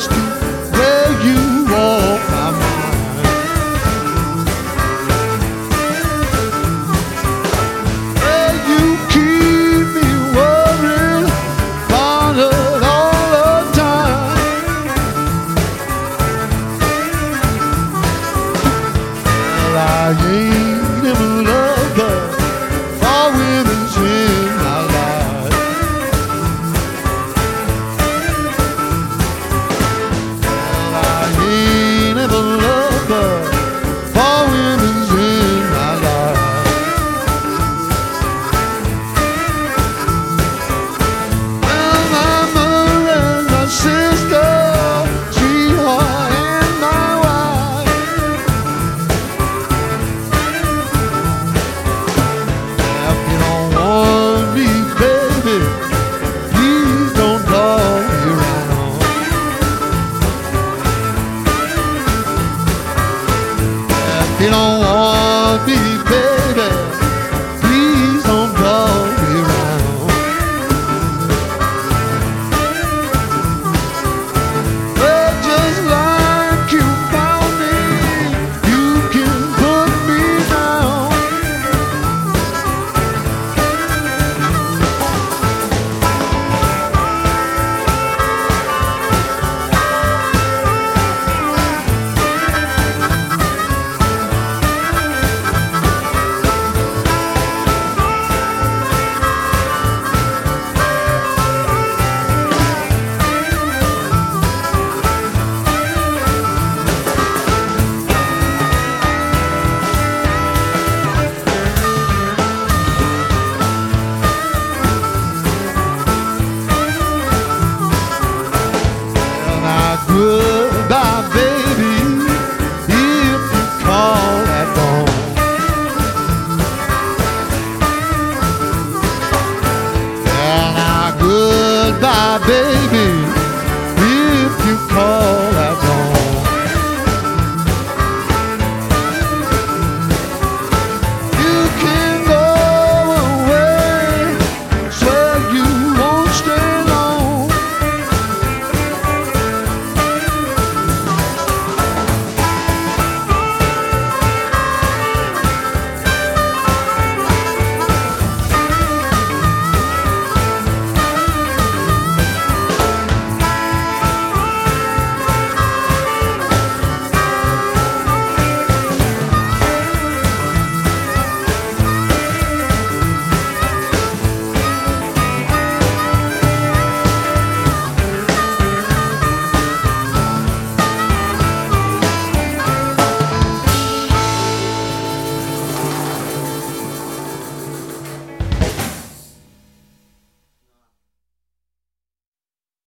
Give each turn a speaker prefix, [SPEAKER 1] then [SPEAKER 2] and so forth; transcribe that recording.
[SPEAKER 1] close to where you walk my mind. Well, you keep me worried, bothered all the time. Well, I ain't even loved her for women's in my life. Well, I ain't ever loved her for women's in my life. Well, my mother and my sister, sweetheart and my wife. If you don't want me, baby, please don't call me around. If you don't want me, baby, please don't call me around. Well, just like you found me, you can put me down. Well, now goodbye, baby, if you call that phone. Well, now goodbye, baby,